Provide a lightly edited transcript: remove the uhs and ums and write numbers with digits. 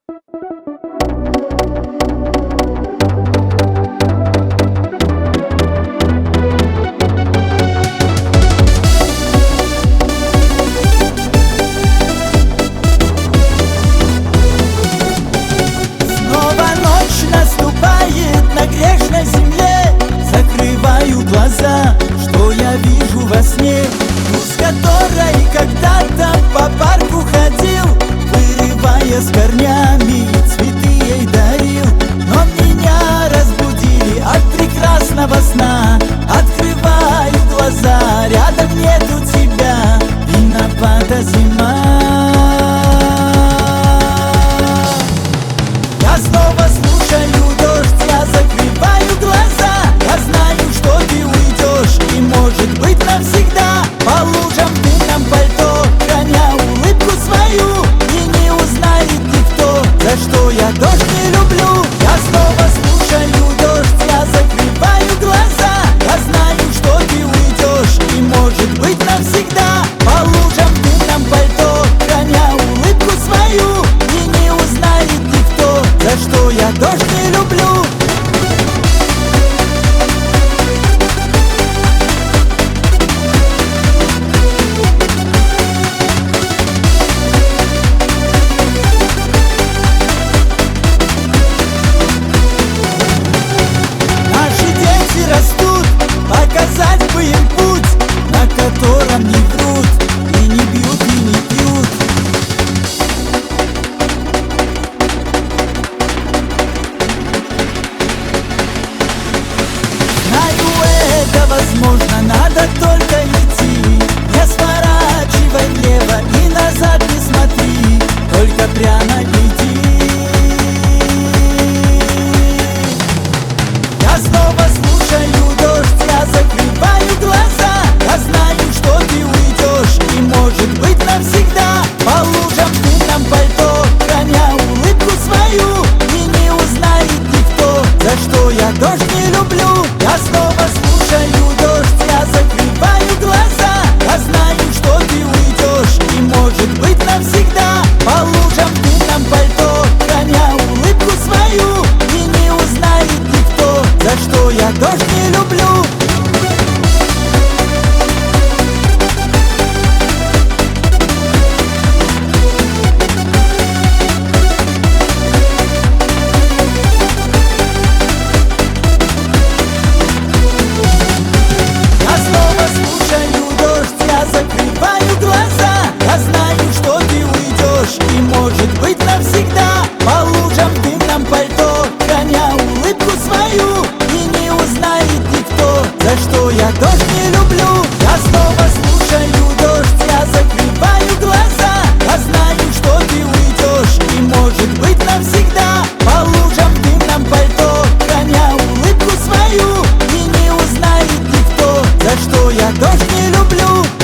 На грешной земле закрываю глаза, что я вижу во сне? Ту, с которой когда-то по парку ходил, вырывая с корнями, цветы ей дарил. Но меня разбудили от прекрасного сна. Открываю глаза, рядом нету тебя, виновата зима. Я снова слушаю дождь, я закрываю глаза. Я знаю, что ты уйдешь, и может быть навсегда. По лужам в дымном пальто, храня улыбку свою, и не узнает никто, за что я дождь не люблю. Я снова слушаю дождь, я закрываю глаза. Я знаю, что ты уйдешь, и может быть навсегда. По лужам в дымном пальто, храня улыбку свою, и не узнает никто, за что я дождь не люблю. Наши дети растут, показать бы им путь, на котором не врут, и не бьют, и не пьют. Знаю, это возможно, надо только идти. Не сворачивай влево и назад не смотри, только прямо иди. Я снова слушаю дождь, я закрываю глаза. Я знаю, что ты уйдешь, и может быть навсегда. По лужам в дымном пальто, храня улыбку свою, и не узнает никто, за что я дождь не люблю. Я снова слушаю дождь, я закрываю глаза. Я знаю, что ты уйдешь, и может быть навсегда. По лужам в дымном пальто, храня улыбку свою, и не узнает никто, за что я дождь не люблю. Я снова слушаю дождь, я закрываю глаза. Я знаю, что ты уйдешь, и может быть навсегда. По лужам в дымном пальто, храня улыбку свою, и не узнает никто, за что я дождь не люблю. Я снова слушаю дождь, я закрываю глаза. Я знаю, что ты уйдешь, и может быть навсегда. По лужам в дымном пальто, храня улыбку свою, и не узнает никто, за что я дождь не люблю.